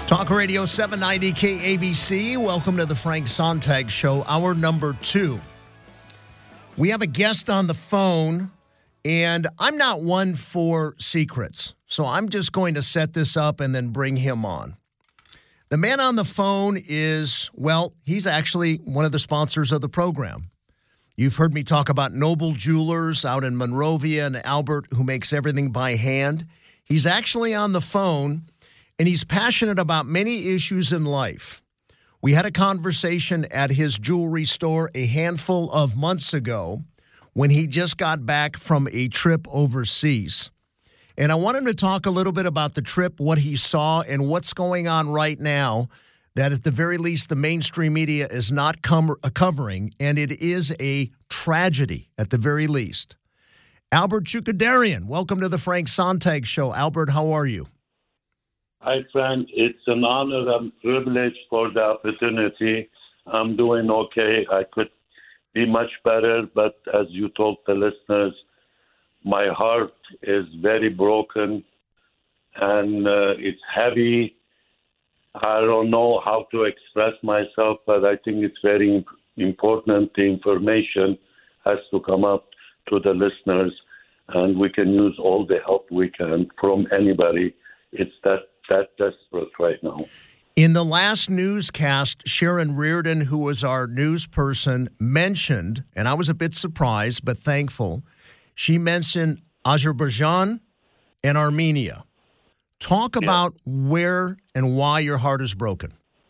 Talk Radio 790 KABC. Welcome to the Frank Sontag Show, hour number 2. We have a guest on the phone, and I'm not one for secrets, so I'm just going to set this up and then bring him on. The man on the phone is, well, he's actually one of the sponsors of the program. You've heard me talk about Noble Jewelers out in Monrovia and Albert, who makes everything by hand. He's actually on the phone, and he's passionate about many issues in life. We had a conversation at his jewelry store a handful of months ago when he just got back from a trip overseas. And I want him to talk a little bit about the trip, what he saw, and what's going on right now that at the very least the mainstream media is not covering, and it is a tragedy at the very least. Albert Chukadarian, welcome to the Frank Sontag Show. Albert, how are you? Hi, Frank. It's an honor and privilege for the opportunity. I'm doing okay. I could be much better, but as you told the listeners, my heart is very broken and it's heavy. I don't know how to express myself, but I think it's very important. The information has to come up to the listeners, and we can use all the help we can from anybody. It's that desperate right now. In the last newscast, Sharon Reardon, who was our news person, mentioned, and I was a bit surprised but thankful, she mentioned Azerbaijan and Armenia. Talk about where and why your heart is broken.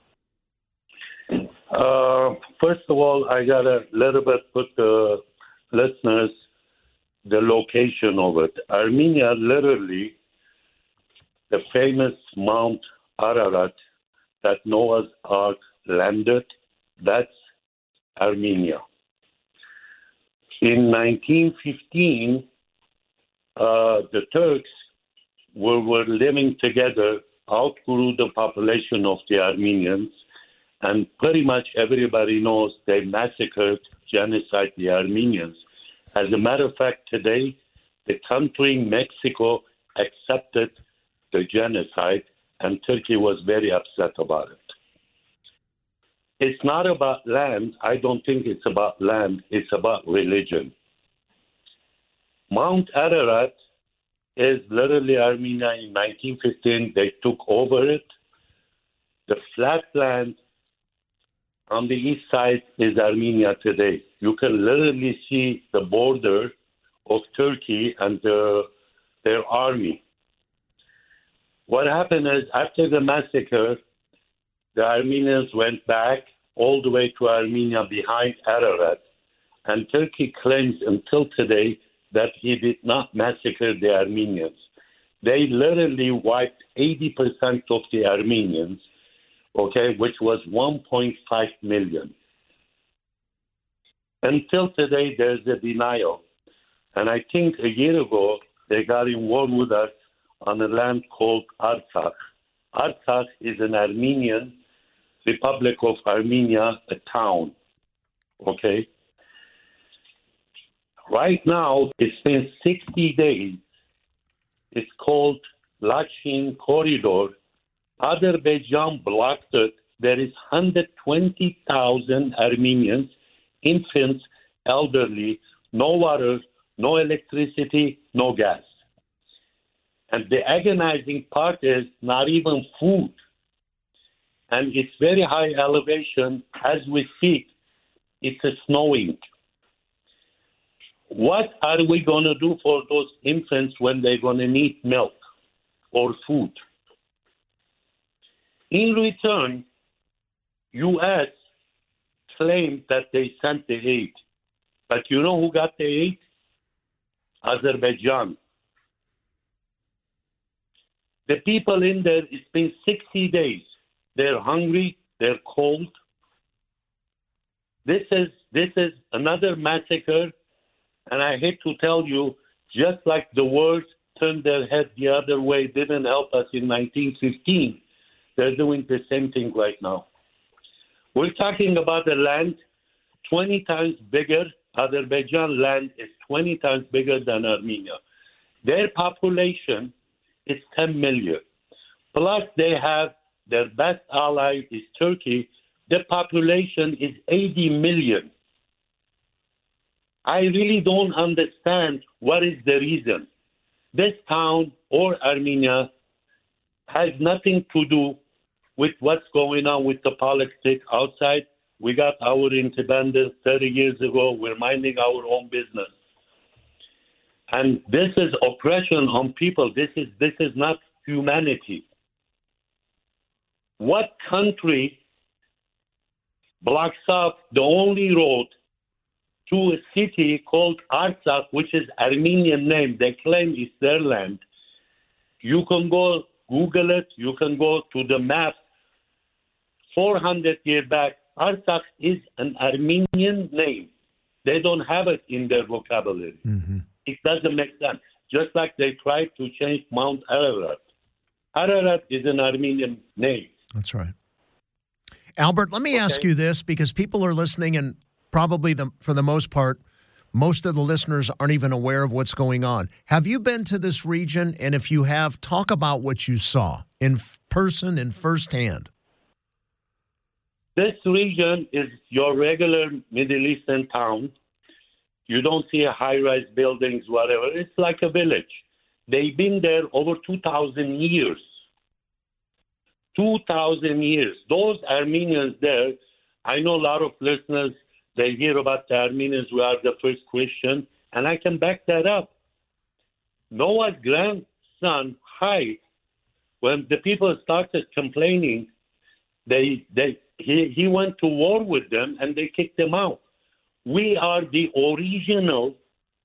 First of all, I got a little bit put the listeners the location of it. Armenia, literally, the famous Mount Ararat that Noah's Ark landed, that's Armenia. In 1915, the Turks were living together, outgrew the population of the Armenians, and pretty much everybody knows they massacred, genocide the Armenians. As a matter of fact, today, the country, Mexico, accepted the genocide, and Turkey was very upset about it. It's not about land. I don't think it's about land. It's about religion. Mount Ararat is literally Armenia in 1915. They took over it. The flat land on the east side is Armenia today. You can literally see the border of Turkey and their army. What happened is, after the massacre, the Armenians went back all the way to Armenia behind Ararat, and Turkey claims until today that he did not massacre the Armenians. They literally wiped 80% of the Armenians, which was 1.5 million. Until today, there's a denial. And I think a year ago, they got in war with us on a land called Artsakh. Artsakh is an Armenian Republic of Armenia, a town. Right now, it's been 60 days. It's called Lachin Corridor. Azerbaijan blocked it. There is 120,000 Armenians, infants, elderly, no water, no electricity, no gas. And the agonizing part is not even food. And it's very high elevation. As we speak, it's snowing. What are we going to do for those infants when they're going to need milk or food? In return, U.S. claimed that they sent the aid. But you know who got the aid? Azerbaijan. The people in there, it's been 60 days. They're hungry. They're cold. This is another massacre. And I hate to tell you, just like the world turned their head the other way, didn't help us in 1915, they're doing the same thing right now. We're talking about a land 20 times bigger. Azerbaijan land is 20 times bigger than Armenia. Their population is 10 million. Plus, they have their best ally is Turkey. The population is 80 million. I really don't understand what is the reason. This town or Armenia has nothing to do with what's going on with the politics outside. We got our independence 30 years ago. We're minding our own business. And this is oppression on people. This is not humanity. What country blocks off the only road to a city called Artsakh, which is Armenian name? They claim it's their land. You can go Google it. You can go to the map. 400 years back, Artsakh is an Armenian name. They don't have it in their vocabulary. Mm-hmm. It doesn't make sense. Just like they tried to change Mount Ararat. Ararat is an Armenian name. That's right. Albert, let me ask you this, because people are listening, and probably for the most part, most of the listeners aren't even aware of what's going on. Have you been to this region? And if you have, talk about what you saw in person and firsthand. This region is your regular Middle Eastern town. You don't see high-rise buildings, whatever. It's like a village. They've been there over 2,000 years. 2,000 years. Those Armenians there, I know a lot of listeners, they hear about the Armenians who are the first Christian, and I can back that up. Noah's grandson, Hyde, when the people started complaining, he went to war with them, and they kicked him out. We are the original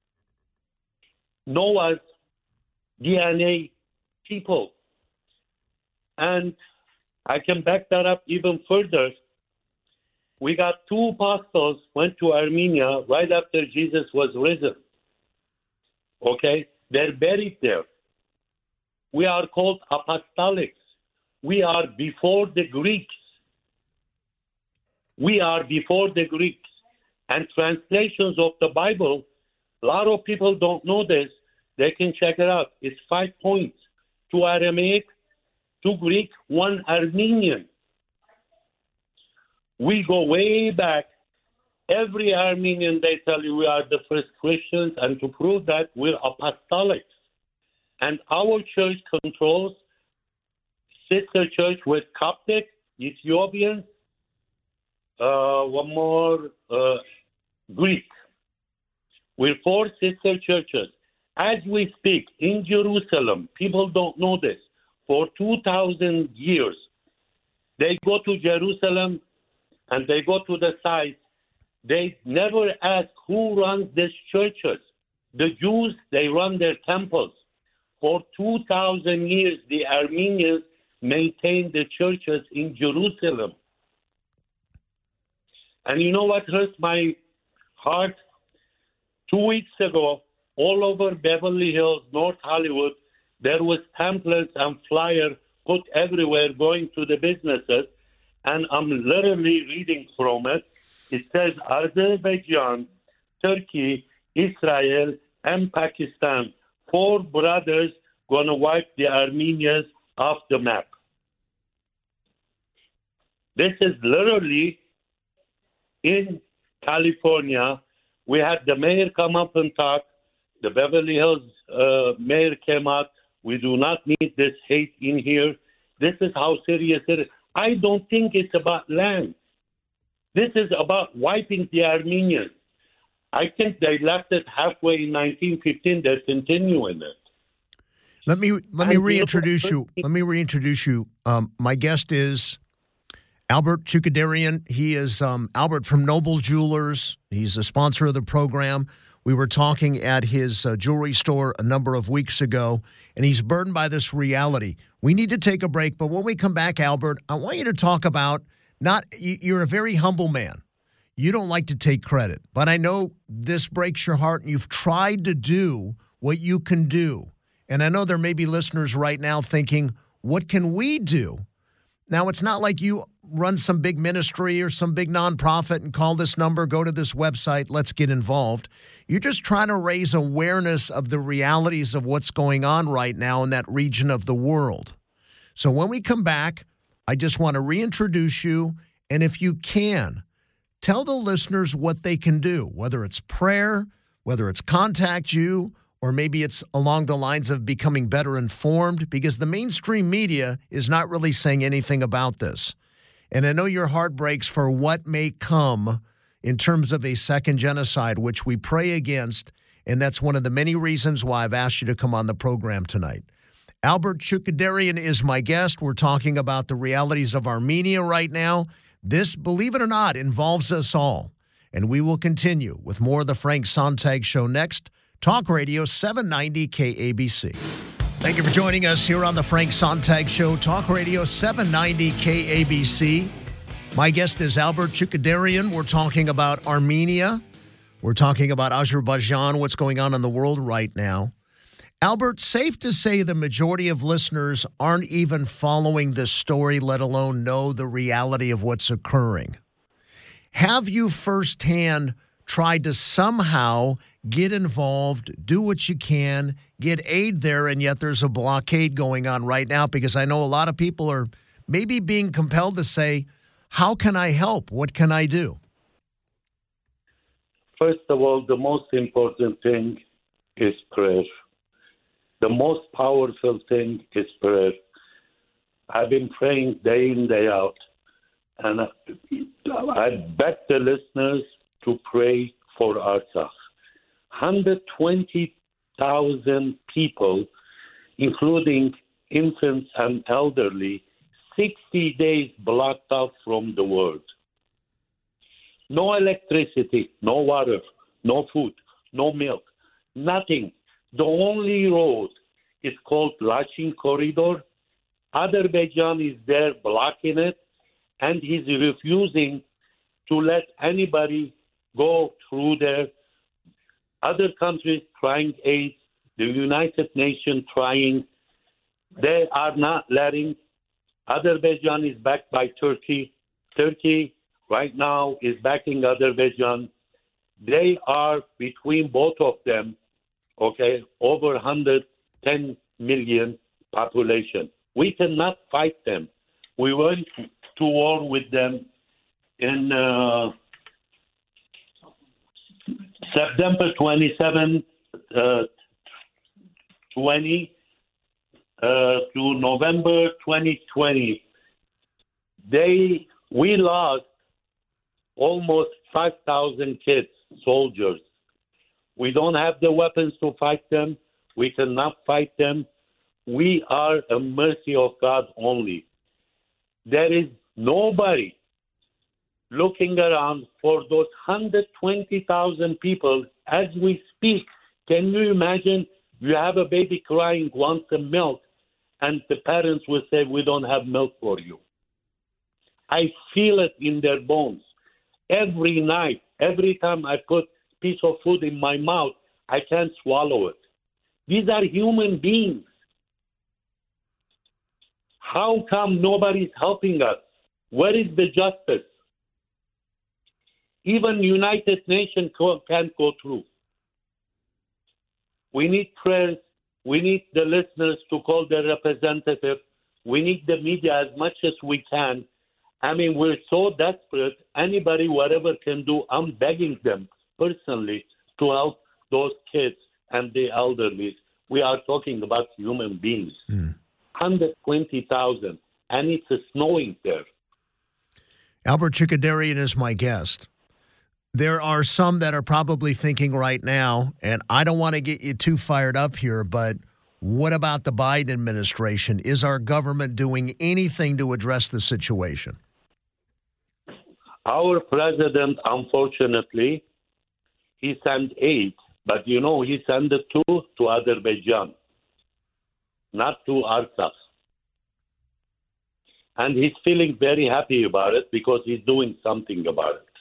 Noah's DNA people. And I can back that up even further. We got two apostles went to Armenia right after Jesus was risen. Okay? They're buried there. We are called apostolics. We are before the Greeks. We are before the Greeks. And translations of the Bible, a lot of people don't know this. They can check it out. It's 5 points. 2 Aramaic, 2 Greek, 1 Armenian. We go way back. Every Armenian, they tell you we are the first Christians, and to prove that, we're apostolics. And our church controls sister church with Coptic, Ethiopian, one more, Greek. We're 4 sister churches. As we speak, in Jerusalem, people don't know this, for 2,000 years, they go to Jerusalem and they go to the site. They never ask who runs these churches. The Jews, they run their temples. For 2,000 years, the Armenians maintained the churches in Jerusalem. And you know what hurts my heart? 2 weeks ago, all over Beverly Hills, North Hollywood, there was pamphlets and flyers put everywhere going to the businesses. And I'm literally reading from it. It says Azerbaijan, Turkey, Israel, and Pakistan, 4 brothers going to wipe the Armenians off the map. This is literally in California. We had the mayor come up and talk. The Beverly Hills mayor came out. We do not need this hate in here. This is how serious it is. I don't think it's about land. This is about wiping the Armenians. I think they left it halfway in 1915. They're continuing it. Let me reintroduce you. Let me reintroduce you. My guest is Albert Chukadarian. He is Albert from Noble Jewelers. He's a sponsor of the program. We were talking at his jewelry store a number of weeks ago, and he's burdened by this reality. We need to take a break, but when we come back, Albert, I want you to talk about you're a very humble man. You don't like to take credit, but I know this breaks your heart, and you've tried to do what you can do. And I know there may be listeners right now thinking, what can we do? Now, it's not like you run some big ministry or some big nonprofit and call this number, go to this website, let's get involved. You're just trying to raise awareness of the realities of what's going on right now in that region of the world. So when we come back, I just want to reintroduce you, and if you can, tell the listeners what they can do, whether it's prayer, whether it's contact you, or maybe it's along the lines of becoming better informed, because the mainstream media is not really saying anything about this. And I know your heart breaks for what may come in terms of a second genocide, which we pray against, and that's one of the many reasons why I've asked you to come on the program tonight. Albert Chukadarian is my guest. We're talking about the realities of Armenia right now. This, believe it or not, involves us all. And we will continue with more of the Frank Sontag Show next. Talk Radio 790 KABC. Thank you for joining us here on the Frank Sontag Show. Talk Radio 790 KABC. My guest is Albert Chukadarian. We're talking about Armenia. We're talking about Azerbaijan, what's going on in the world right now. Albert, safe to say the majority of listeners aren't even following this story, let alone know the reality of what's occurring. Have you firsthand tried to somehow get involved, do what you can, get aid there, and yet there's a blockade going on right now? Because I know a lot of people are maybe being compelled to say, how can I help? What can I do? First of all, the most important thing is prayer. The most powerful thing is prayer. I've been praying day in, day out. And I beg the listeners to pray for Artsakh. 120,000 people, including infants and elderly, 60 days blocked out from the world. No electricity, no water, no food, no milk, nothing. The only road is called Lachin Corridor. Azerbaijan is there blocking it, and he's refusing to let anybody go through there. Other countries trying aid, the United Nations trying. They are not letting. Azerbaijan is backed by Turkey. Turkey right now is backing Azerbaijan. They are, between both of them, over 110 million population. We cannot fight them. We went to war with them in September 27, 20 to November 2020. We lost almost 5,000 kids, soldiers. We don't have the weapons to fight them. We cannot fight them. We are a mercy of God only. There is nobody looking around for those 120,000 people as we speak. Can you imagine? You have a baby crying, wants some milk, and the parents will say, we don't have milk for you. I feel it in their bones. Every night, every time I put a piece of food in my mouth, I can't swallow it. These are human beings. How come nobody's helping us? Where is the justice? Even United Nations can't go through. We need prayers. We need the listeners to call their representative. We need the media as much as we can. I mean, we're so desperate. Anybody, whatever can do, I'm begging them personally to help those kids and the elderly. We are talking about human beings. 120,000, and it's snowing there. Albert Chukadarian is my guest. There are some that are probably thinking right now, and I don't want to get you too fired up here, but what about the Biden administration? Is our government doing anything to address the situation? Our president, unfortunately, he sent aid, but he sent it to Azerbaijan, not to Artsakh. And he's feeling very happy about it because he's doing something about it.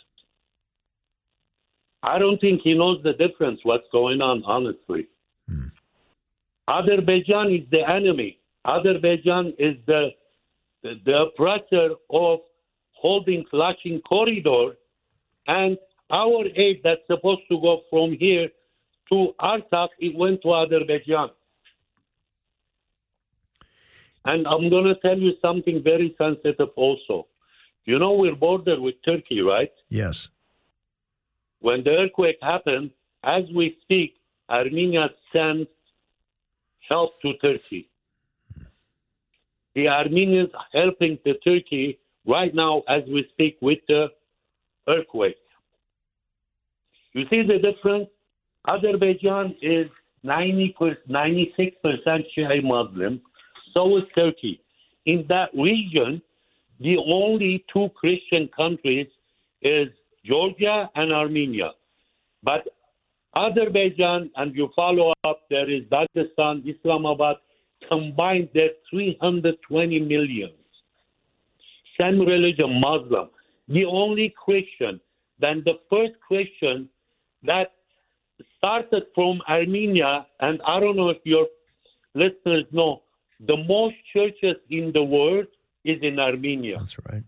I don't think he knows the difference, what's going on, honestly. Azerbaijan is the enemy. Azerbaijan is the oppressor of holding Lachin Corridor, and our aid that's supposed to go from here to Artsakh, it went to Azerbaijan. And I'm going to tell you something very sensitive also. You know, we're bordered with Turkey, right? Yes. When the earthquake happened, as we speak, Armenia sent help to Turkey. The Armenians are helping the Turkey right now as we speak with the earthquake. You see the difference? Azerbaijan is 96% Shia Muslim. So is Turkey. In that region, the only two Christian countries is Georgia and Armenia. But Azerbaijan, and you follow up, there is Dagestan, Islamabad, combined they're 320 million. Same religion, Muslim. The only Christian, then the first Christian that started from Armenia, and I don't know if your listeners know, the most churches in the world is in Armenia. That's right.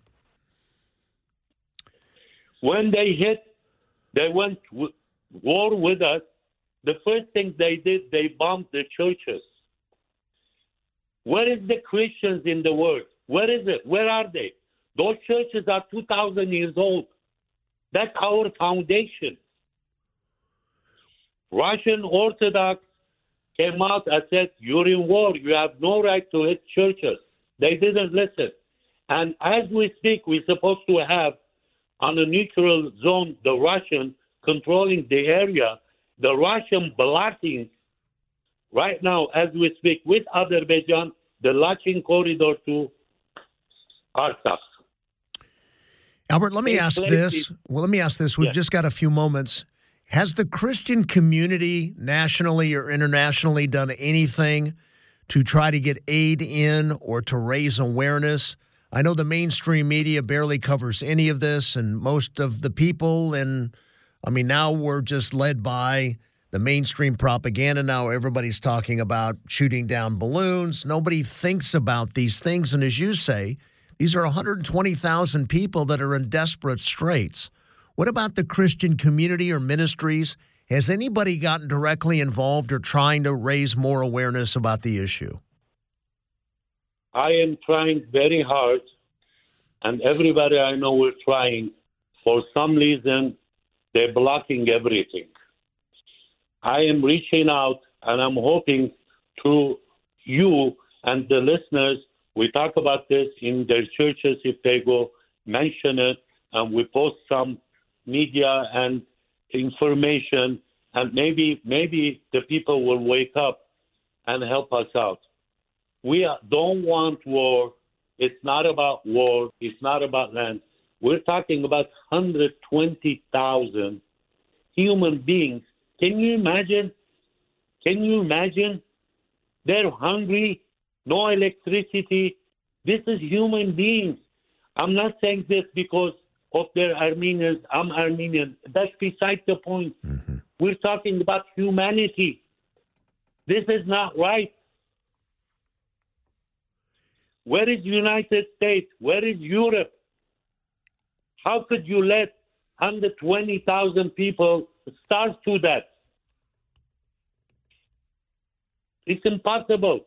When they went war with us, the first thing they did, they bombed the churches. Where is the Christians in the world? Where is it? Where are they? Those churches are 2,000 years old. That's our foundation. Russian Orthodox came out and said, you're in war. You have no right to hit churches. They didn't listen. And as we speak, we're supposed to have on a neutral zone the Russian controlling the area, the Russian blocking right now as we speak with Azerbaijan, the Lachin corridor to Artsakh. Albert, let me ask this. Well, let me ask this. We've just got a few moments. Has the Christian community nationally or internationally done anything to try to get aid in or to raise awareness? I know the mainstream media barely covers any of this, and most of the people, and I mean, now we're just led by the mainstream propaganda. Now everybody's talking about shooting down balloons. Nobody thinks about these things. And as you say, these are 120,000 people that are in desperate straits. What about the Christian community or ministries? Has anybody gotten directly involved or trying to raise more awareness about the issue? I am trying very hard, and everybody I know is trying. For some reason, they're blocking everything. I am reaching out, and I'm hoping through you and the listeners, we talk about this in their churches if they go, mention it, and we post some media and information, and maybe the people will wake up and help us out. We don't want war. It's not about war. It's not about land. We're talking about 120,000 human beings. Can you imagine? They're hungry, no electricity. This is human beings. I'm not saying this because of their Armenians. I'm Armenian. That's beside the point. Mm-hmm. We're talking about humanity. This is not right. Where is United States? Where is Europe? How could you let 120,000 people starve to that? It's impossible.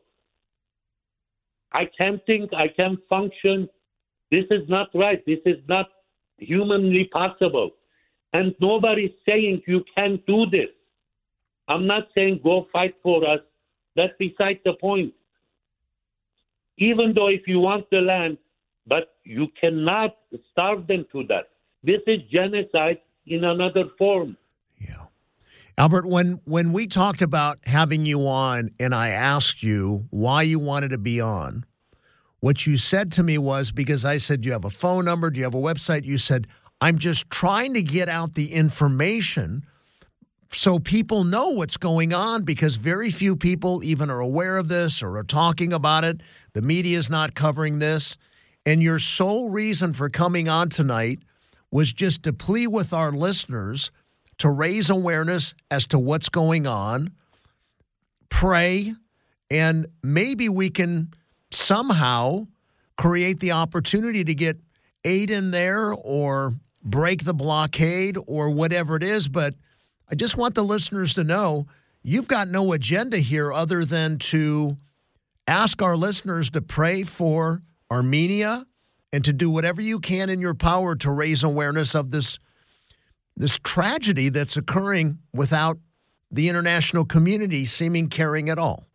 I can't think. I can't function. This is not right. This is not humanly possible. And nobody's saying you can't do this. I'm not saying go fight for us. That's beside the point. Even though if you want the land, but you cannot starve them to that. This is genocide in another form. Yeah. Albert, when we talked about having you on and I asked you why you wanted to be on, what you said to me was, because I said, do you have a phone number? Do you have a website? You said, I'm just trying to get out the information so people know what's going on, because very few people even are aware of this or are talking about it. The media is not covering this. And your sole reason for coming on tonight was just to plead with our listeners to raise awareness as to what's going on, pray, and maybe we can somehow create the opportunity to get aid in there or break the blockade or whatever it is. But I just want the listeners to know you've got no agenda here other than to ask our listeners to pray for Armenia and to do whatever you can in your power to raise awareness of this tragedy that's occurring without the international community seeming caring at all.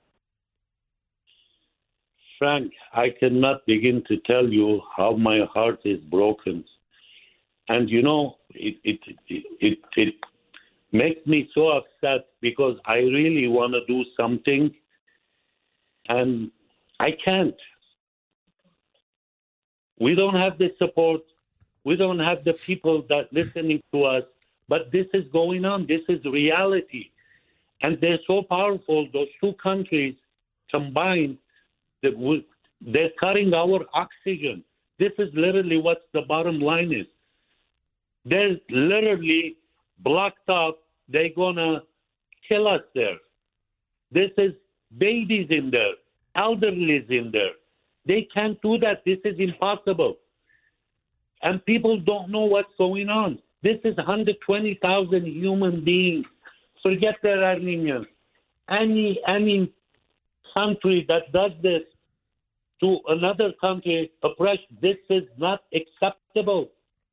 Frank, I cannot begin to tell you how my heart is broken. And it makes me so upset because I really want to do something and I can't. We don't have the support. We don't have the people that listening to us. But this is going on. This is reality. And they're so powerful, those two countries combined, they're cutting our oxygen. This is literally what the bottom line is. They're literally blocked up. They're going to kill us there. This is babies in there, elderly in there. They can't do that. This is impossible. And people don't know what's going on. This is 120,000 human beings. Forget the Armenians. Any country that does this to another country, this is not acceptable.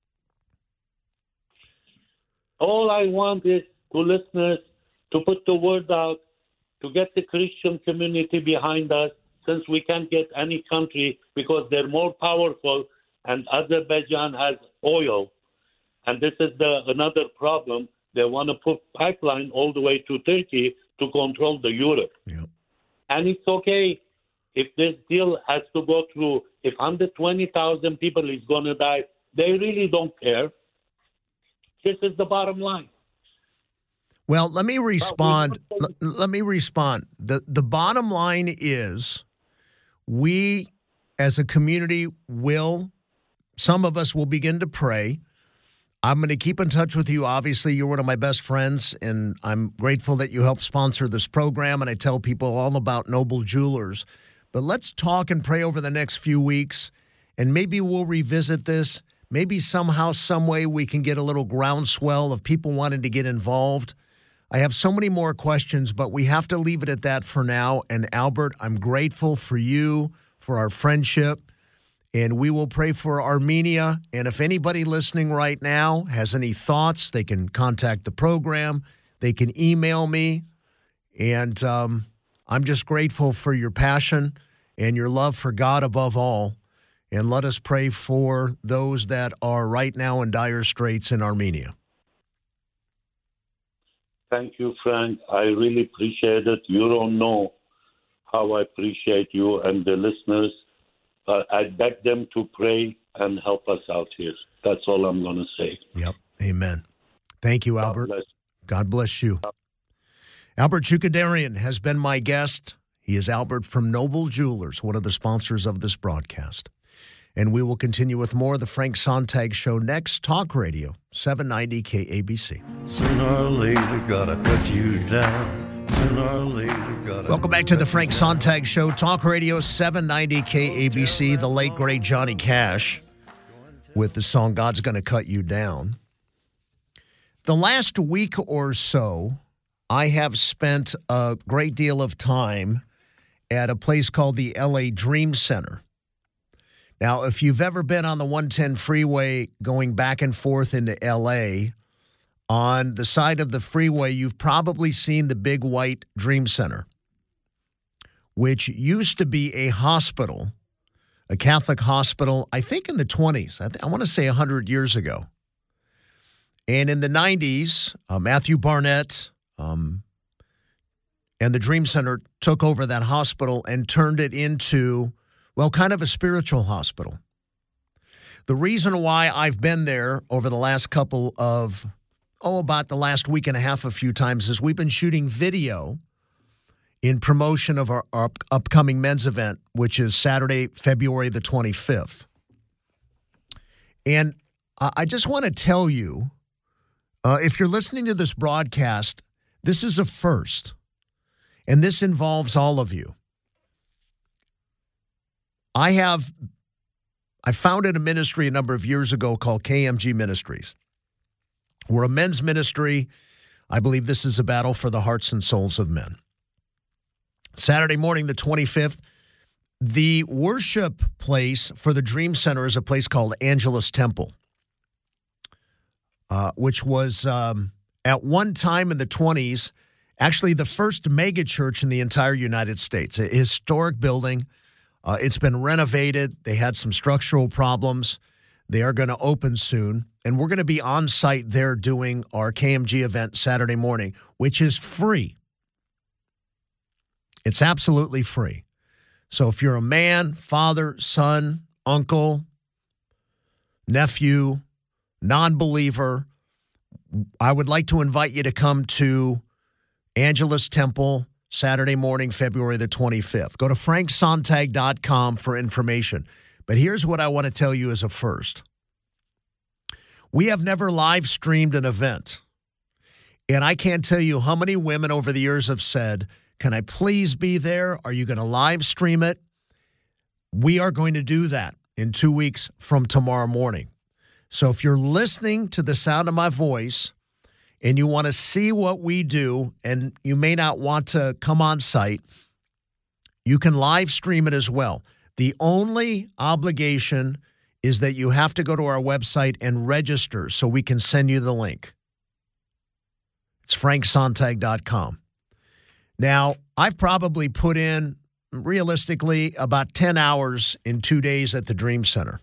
All I want is to listeners to put the word out, to get the Christian community behind us, since we can't get any country because they're more powerful and Azerbaijan has oil. And this is another problem. They want to put pipeline all the way to Turkey to control the Europe. Yep. And it's okay if this deal has to go through. If 120,000 people is going to die, they really don't care. This is the bottom line. Well, let me respond. Let me respond. The bottom line is we as a community some of us will begin to pray. I'm going to keep in touch with you. Obviously, you're one of my best friends, and I'm grateful that you helped sponsor this program, and I tell people all about Noble Jewelers. But let's talk and pray over the next few weeks, and maybe we'll revisit this. Maybe somehow, some way we can get a little groundswell of people wanting to get involved. I have so many more questions, but we have to leave it at that for now. And Albert, I'm grateful for you, for our friendship. And we will pray for Armenia. And if anybody listening right now has any thoughts, they can contact the program. They can email me. And I'm just grateful for your passion and your love for God above all. And let us pray for those that are right now in dire straits in Armenia. Thank you, Frank. I really appreciate it. You don't know how I appreciate you and the listeners. I beg them to pray and help us out here. That's all I'm going to say. Yep. Amen. Thank you, Albert. God bless you. Albert Chukadarian has been my guest. He is Albert from Noble Jewelers, one of the sponsors of this broadcast. And we will continue with more of the Frank Sontag Show next. Talk Radio, 790 KABC. Sooner or later, gotta cut you down. Welcome back to the Frank Sontag Show, Talk Radio 790 KABC, the late, great Johnny Cash with the song God's Gonna Cut You Down. The last week or so, I have spent a great deal of time at a place called the LA Dream Center. Now, if you've ever been on the 110 freeway going back and forth into LA, on the side of the freeway, you've probably seen the big white Dream Center, which used to be a hospital, a Catholic hospital, I think in the 20s. I want to say 100 years ago. And in the 90s, Matthew Barnett and the Dream Center took over that hospital and turned it into, well, kind of a spiritual hospital. The reason why I've been there over the last about the last week and a half a few times is we've been shooting video in promotion of our upcoming men's event, which is Saturday, February the 25th. And I just want to tell you, if you're listening to this broadcast, this is a first, and this involves all of you. I founded a ministry a number of years ago called KMG Ministries. We're a men's ministry. I believe this is a battle for the hearts and souls of men. Saturday morning, the 25th, The worship place for the Dream Center is a place called Angelus Temple, which was at one time in the 20s, actually the first mega church in the entire United States. A historic building. It's been renovated. They had some structural problems. They are going to open soon. And we're going to be on site there doing our KMG event Saturday morning, which is free. It's absolutely free. So if you're a man, father, son, uncle, nephew, non-believer, I would like to invite you to come to Angelus Temple Saturday morning, February the 25th. Go to franksontag.com for information. But here's what I want to tell you as a first. We have never live streamed an event. And I can't tell you how many women over the years have said, can I please be there? Are you going to live stream it? We are going to do that in 2 weeks from tomorrow morning. So if you're listening to the sound of my voice and you want to see what we do and you may not want to come on site, you can live stream it as well. The only obligation is that you have to go to our website and register so we can send you the link. It's franksontag.com. Now, I've probably put in, realistically, about 10 hours in 2 days at the Dream Center.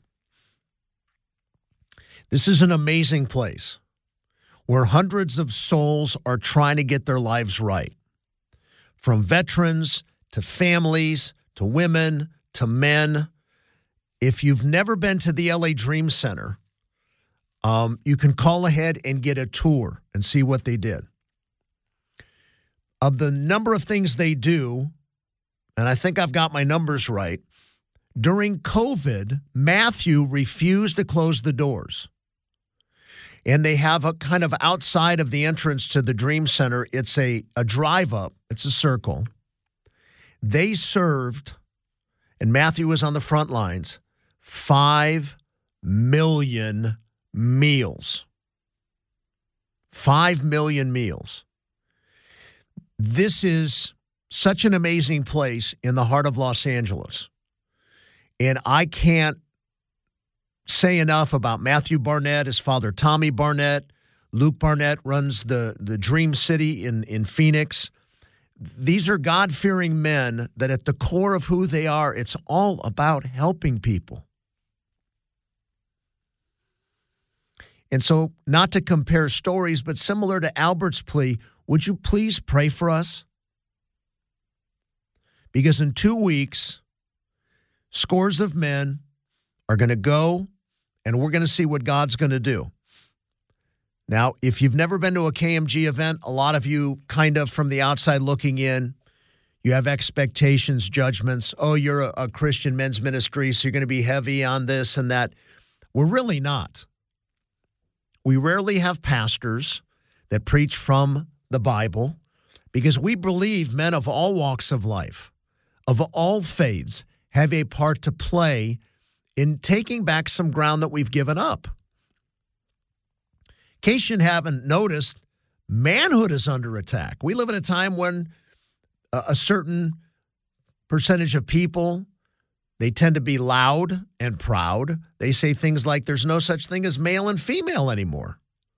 This is an amazing place where hundreds of souls are trying to get their lives right. From veterans to families to women to men. If you've never been to the LA Dream Center, you can call ahead and get a tour and see what they did. Of the number of things they do, and I think I've got my numbers right, during COVID, Matthew refused to close the doors. And they have a kind of outside of the entrance to the Dream Center, it's a drive up, it's a circle. They served, and Matthew was on the front lines, 5 million meals. 5 million meals. This is such an amazing place in the heart of Los Angeles. And I can't say enough about Matthew Barnett, his father Tommy Barnett. Luke Barnett runs the Dream City in Phoenix. These are God-fearing men that at the core of who they are, it's all about helping people. And so, not to compare stories, but similar to Albert's plea, would you please pray for us? Because in 2 weeks, scores of men are going to go, and we're going to see what God's going to do. Now, if you've never been to a KMG event, a lot of you kind of from the outside looking in, you have expectations, judgments. Oh, you're a Christian men's ministry, so you're going to be heavy on this and that. We're really not. We rarely have pastors that preach from the Bible because we believe men of all walks of life, of all faiths, have a part to play in taking back some ground that we've given up. In case you haven't noticed, manhood is under attack. We live in a time when a certain percentage of people, they tend to be loud and proud. They say things like there's no such thing as male and female anymore.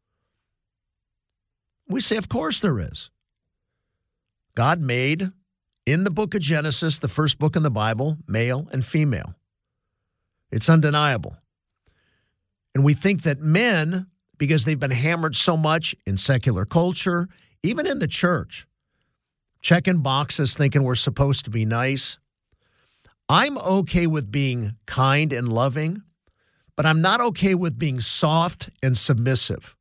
We say, of course there is. God made, in the book of Genesis, the first book in the Bible, male and female. It's undeniable. And we think that men, because they've been hammered so much in secular culture, even in the church, checking boxes thinking we're supposed to be nice. I'm okay with being kind and loving, but I'm not okay with being soft and submissive.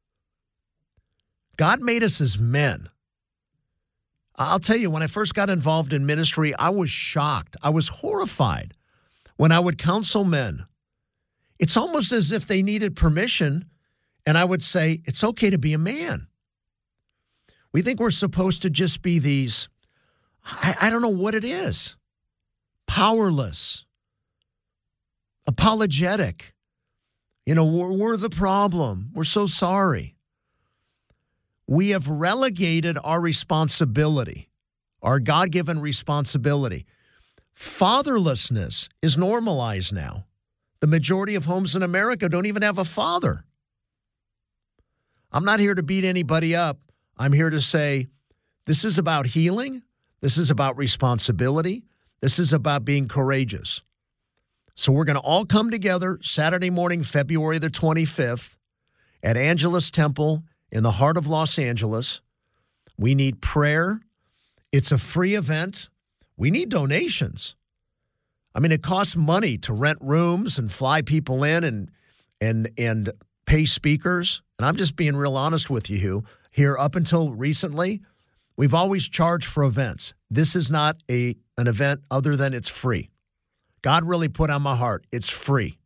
God made us as men. I'll tell you, when I first got involved in ministry, I was shocked. I was horrified when I would counsel men. It's almost as if they needed permission, and I would say, it's okay to be a man. We think we're supposed to just be these, I don't know what it is, powerless, apologetic. You know, we're the problem. We're so sorry. We have relegated our responsibility, our God-given responsibility, Fatherlessness is normalized now. The majority of homes in America don't even have a father. I'm not here to beat anybody up. I'm here to say this is about healing. This is about responsibility. This is about being courageous. So we're going to all come together Saturday morning, February the 25th at Angelus Temple in the heart of Los Angeles. We need prayer. It's a free event. We need donations. I mean, it costs money to rent rooms and fly people in and pay speakers. And I'm just being real honest with you, Hugh. Here, up until recently, we've always charged for events. This is not an event other than it's free. God really put on my heart, it's free.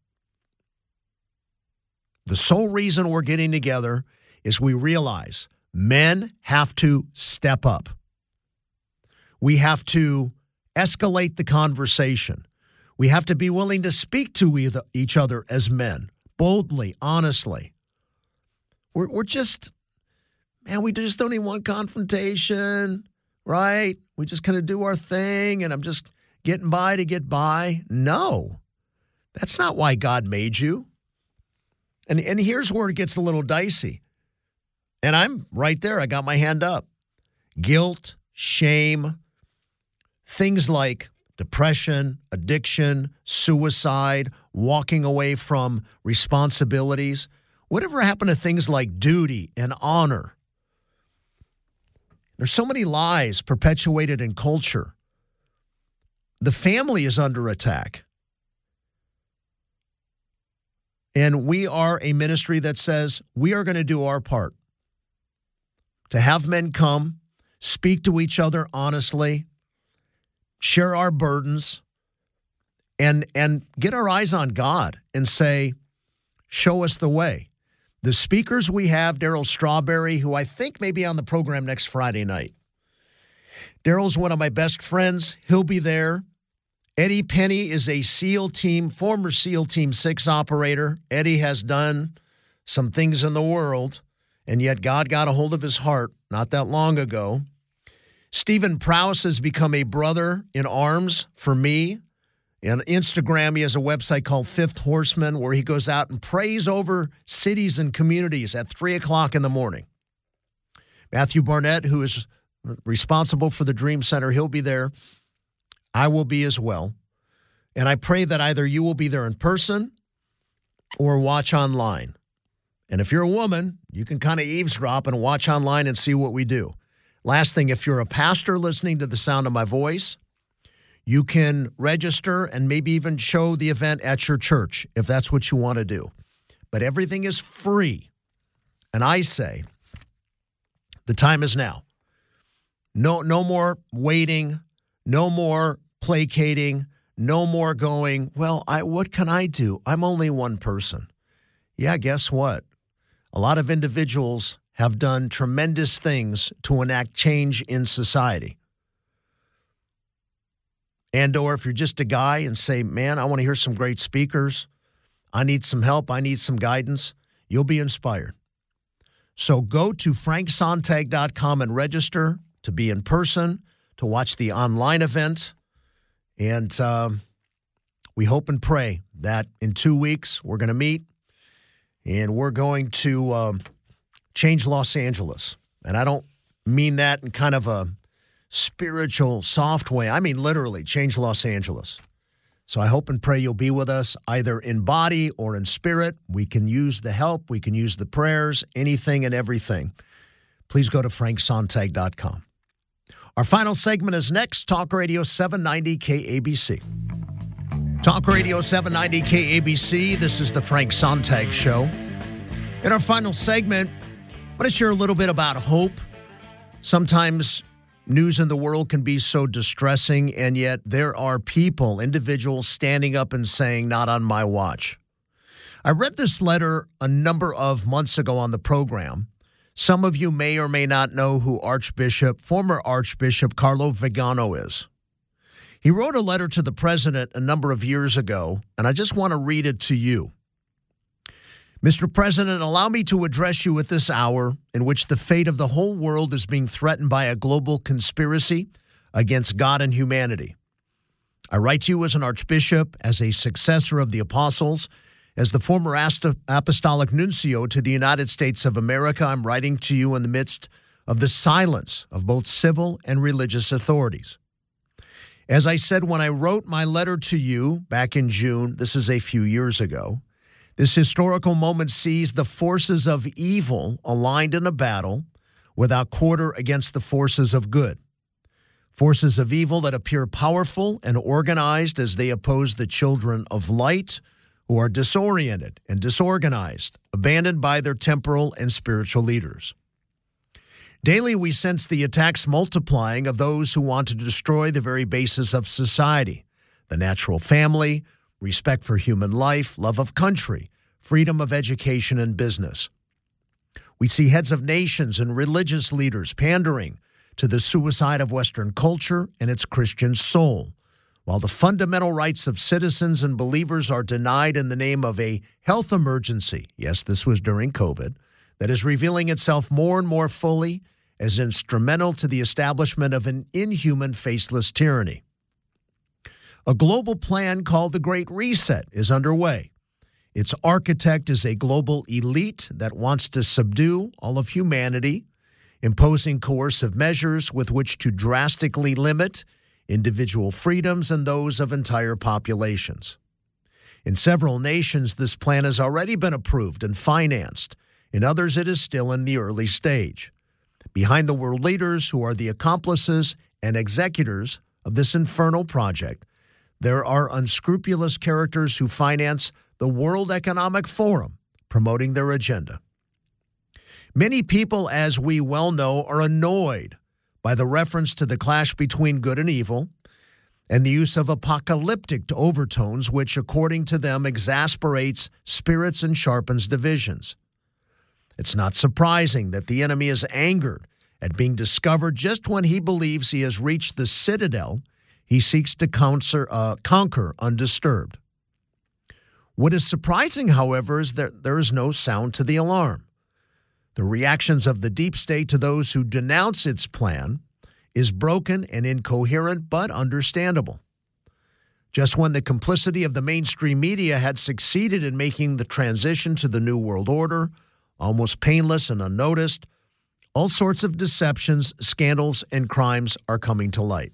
The sole reason we're getting together is we realize men have to step up. We have to escalate the conversation. We have to be willing to speak to each other as men, boldly, honestly. We just don't even want confrontation, right? We just kind of do our thing, and I'm just getting by to get by. No, that's not why God made you. And here's where it gets a little dicey. And I'm right there. I got my hand up. Guilt, shame, things like depression, addiction, suicide, walking away from responsibilities. Whatever happened to things like duty and honor? There's so many lies perpetuated in culture. The family is under attack. And we are a ministry that says we are going to do our part to have men come, speak to each other honestly, share our burdens, and get our eyes on God and say, show us the way. The speakers we have, Darryl Strawberry, who I think may be on the program next Friday night. Darryl's one of my best friends. He'll be there. Eddie Penny is a former SEAL Team 6 operator. Eddie has done some things in the world, and yet God got a hold of his heart not that long ago. Stephen Prowse has become a brother in arms for me. On Instagram, he has a website called Fifth Horseman where he goes out and prays over cities and communities at 3 o'clock in the morning. Matthew Barnett, who is responsible for the Dream Center, he'll be there. I will be as well. And I pray that either you will be there in person or watch online. And if you're a woman, you can kind of eavesdrop and watch online and see what we do. Last thing, if you're a pastor listening to the sound of my voice, you can register and maybe even show the event at your church if that's what you want to do. But everything is free. And I say, the time is now. No more waiting. No more placating. No more going, well, what can I do? I'm only one person. Yeah, guess what? A lot of individuals have done tremendous things to enact change in society. And or if you're just a guy and say, man, I want to hear some great speakers. I need some help. I need some guidance. You'll be inspired. So go to franksontag.com and register to be in person, to watch the online event. And we hope and pray that in 2 weeks we're going to meet and we're going to change Los Angeles. And I don't mean that in kind of a spiritual, soft way. I mean literally change Los Angeles. So I hope and pray you'll be with us either in body or in spirit. We can use the help. We can use the prayers, anything and everything. Please go to franksontag.com. Our final segment is next. Talk Radio 790 KABC. Talk Radio 790 KABC. This is the Frank Sontag Show. In our final segment, I want to share a little bit about hope. Sometimes news in the world can be so distressing, and yet there are people, individuals standing up and saying, not on my watch. I read this letter a number of months ago on the program. Some of you may or may not know who former Archbishop Carlo Vigano is. He wrote a letter to the president a number of years ago, and I just want to read it to you. Mr. President, allow me to address you at this hour in which the fate of the whole world is being threatened by a global conspiracy against God and humanity. I write to you as an archbishop, as a successor of the apostles, as the former apostolic nuncio to the United States of America. I'm writing to you in the midst of the silence of both civil and religious authorities. As I said when I wrote my letter to you back in June, this is a few years ago, this historical moment sees the forces of evil aligned in a battle without quarter against the forces of good. Forces of evil that appear powerful and organized as they oppose the children of light, who are disoriented and disorganized, abandoned by their temporal and spiritual leaders. Daily, we sense the attacks multiplying of those who want to destroy the very basis of society, the natural family, respect for human life, love of country, freedom of education and business. We see heads of nations and religious leaders pandering to the suicide of Western culture and its Christian soul, while the fundamental rights of citizens and believers are denied in the name of a health emergency. Yes, this was during COVID, that is revealing itself more and more fully as instrumental to the establishment of an inhuman, faceless tyranny. A global plan called the Great Reset is underway. Its architect is a global elite that wants to subdue all of humanity, imposing coercive measures with which to drastically limit individual freedoms and those of entire populations. In several nations, this plan has already been approved and financed. In others, it is still in the early stage. Behind the world leaders who are the accomplices and executors of this infernal project, there are unscrupulous characters who finance the World Economic Forum, promoting their agenda. Many people, as we well know, are annoyed by the reference to the clash between good and evil and the use of apocalyptic overtones, which, according to them, exasperates spirits and sharpens divisions. It's not surprising that the enemy is angered at being discovered just when he believes he has reached the citadel he seeks to conquer undisturbed. What is surprising, however, is that there is no sound to the alarm. The reactions of the deep state to those who denounce its plan is broken and incoherent, but understandable. Just when the complicity of the mainstream media had succeeded in making the transition to the New World Order almost painless and unnoticed, all sorts of deceptions, scandals, and crimes are coming to light.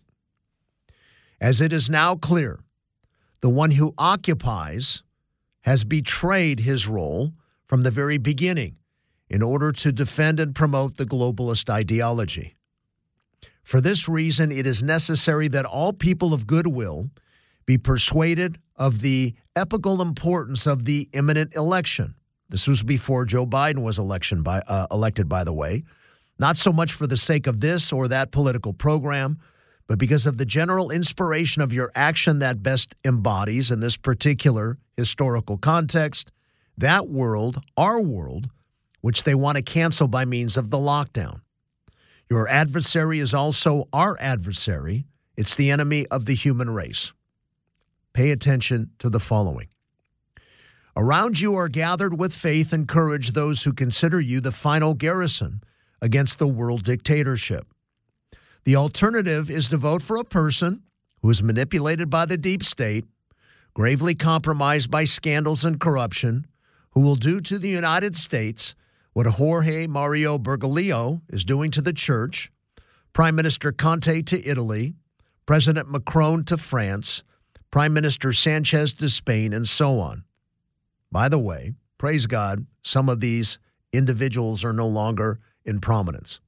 As it is now clear, the one who occupies has betrayed his role from the very beginning in order to defend and promote the globalist ideology. For this reason, it is necessary that all people of goodwill be persuaded of the epical importance of the imminent election. This was before Joe Biden was elected, by the way, not so much for the sake of this or that political program, but because of the general inspiration of your action that best embodies, in this particular historical context, that world, our world, which they want to cancel by means of the lockdown. Your adversary is also our adversary. It's the enemy of the human race. Pay attention to the following. Around you are gathered with faith and courage those who consider you the final garrison against the world dictatorship. The alternative is to vote for a person who is manipulated by the deep state, gravely compromised by scandals and corruption, who will do to the United States what Jorge Mario Bergoglio is doing to the church, Prime Minister Conte to Italy, President Macron to France, Prime Minister Sanchez to Spain, and so on. By the way, praise God, some of these individuals are no longer in prominence.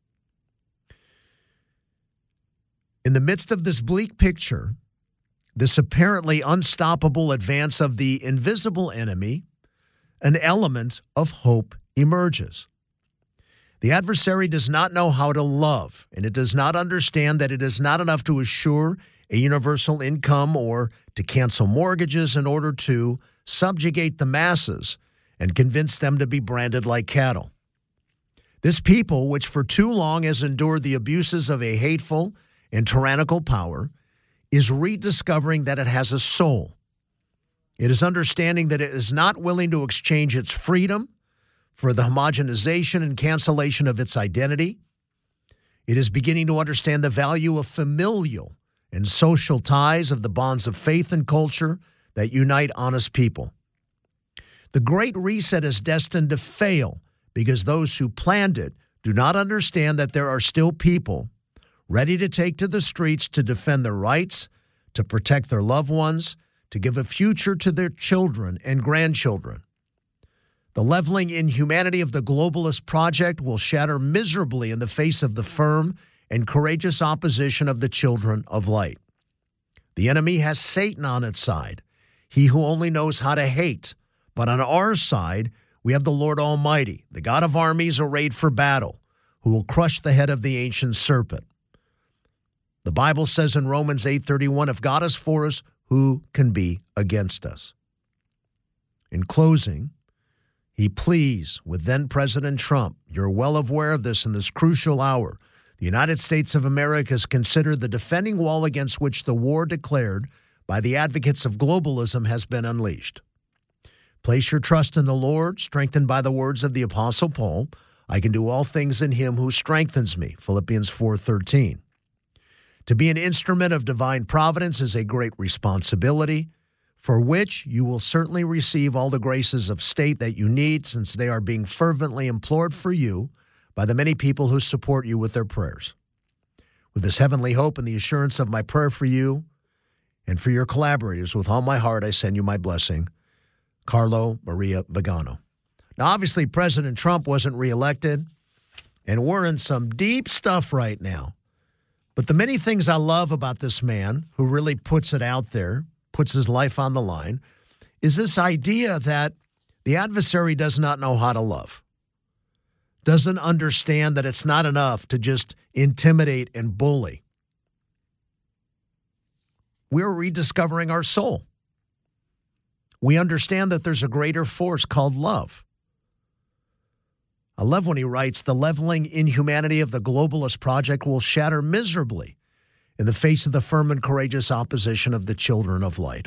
In the midst of this bleak picture, this apparently unstoppable advance of the invisible enemy, an element of hope emerges. The adversary does not know how to love, and it does not understand that it is not enough to assure a universal income or to cancel mortgages in order to subjugate the masses and convince them to be branded like cattle. This people, which for too long has endured the abuses of a hateful and tyrannical power, is rediscovering that it has a soul. It is understanding that it is not willing to exchange its freedom for the homogenization and cancellation of its identity. It is beginning to understand the value of familial and social ties of the bonds of faith and culture that unite honest people. The Great Reset is destined to fail because those who planned it do not understand that there are still people ready to take to the streets to defend their rights, to protect their loved ones, to give a future to their children and grandchildren. The leveling inhumanity of the globalist project will shatter miserably in the face of the firm and courageous opposition of the children of light. The enemy has Satan on its side, he who only knows how to hate. But on our side, we have the Lord Almighty, the God of armies arrayed for battle, who will crush the head of the ancient serpent. The Bible says in Romans 8:31, if God is for us, who can be against us? In closing, he pleads with then-President Trump, you're well aware of this in this crucial hour, the United States of America is considered the defending wall against which the war declared by the advocates of globalism has been unleashed. Place your trust in the Lord, strengthened by the words of the Apostle Paul, I can do all things in him who strengthens me, Philippians 4:13. To be an instrument of divine providence is a great responsibility, for which you will certainly receive all the graces of state that you need, since they are being fervently implored for you by the many people who support you with their prayers. With this heavenly hope and the assurance of my prayer for you and for your collaborators, with all my heart I send you my blessing. Carlo Maria Vigano. Now, obviously, President Trump wasn't reelected, and we're in some deep stuff right now. But the many things I love about this man, who really puts it out there, puts his life on the line, is this idea that the adversary does not know how to love, doesn't understand that it's not enough to just intimidate and bully. We're rediscovering our soul. We understand that there's a greater force called love. I love when he writes, the leveling inhumanity of the globalist project will shatter miserably in the face of the firm and courageous opposition of the children of light.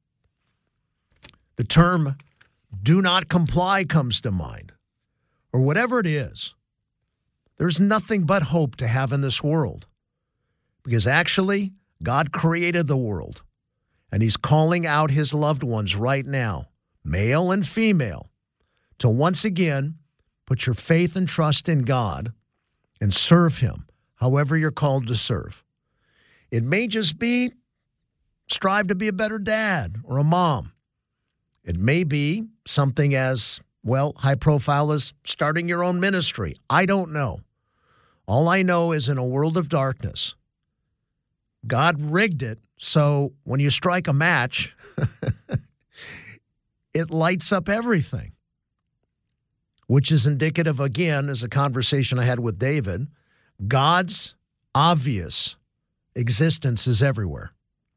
The term do not comply comes to mind, or whatever it is. There's nothing but hope to have in this world, because actually God created the world. And he's calling out his loved ones right now, male and female, to once again put your faith and trust in God and serve him however you're called to serve. It may just be strive to be a better dad or a mom. It may be something as, well, high profile as starting your own ministry. I don't know. All I know is in a world of darkness, God rigged it so when you strike a match, it lights up everything, which is indicative, again, as a conversation I had with David, God's obvious existence is everywhere.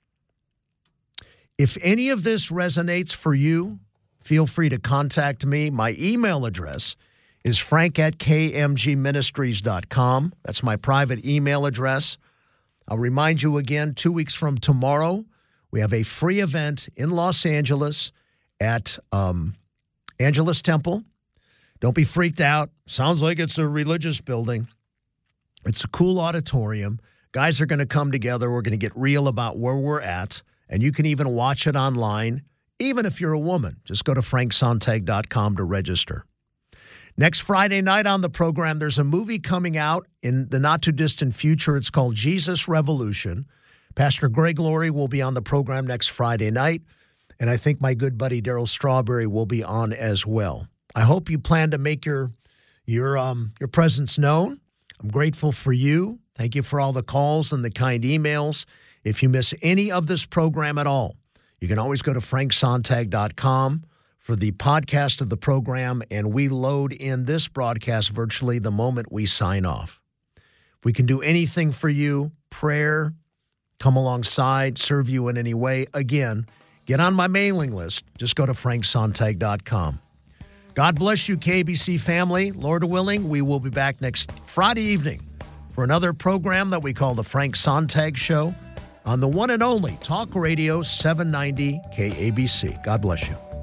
If any of this resonates for you, feel free to contact me. My email address is frank@kmgministries.com. That's my private email address. I'll remind you again, 2 weeks from tomorrow, we have a free event in Los Angeles at Angelus Temple. Don't be freaked out. Sounds like it's a religious building. It's a cool auditorium. Guys are going to come together. We're going to get real about where we're at, and you can even watch it online, even if you're a woman. Just go to franksontag.com to register. Next Friday night on the program, there's a movie coming out in the not-too-distant future. It's called Jesus Revolution. Pastor Greg Laurie will be on the program next Friday night, and I think my good buddy Darryl Strawberry will be on as well. I hope you plan to make your presence known. I'm grateful for you. Thank you for all the calls and the kind emails. If you miss any of this program at all, you can always go to franksontag.com for the podcast of the program, and we load in this broadcast virtually the moment we sign off. If we can do anything for you, prayer, come alongside, serve you in any way, again, get on my mailing list. Just go to franksontag.com. God bless you, KBC family. Lord willing, we will be back next Friday evening for another program that we call the Frank Sontag Show on the one and only Talk Radio 790 KABC. God bless you.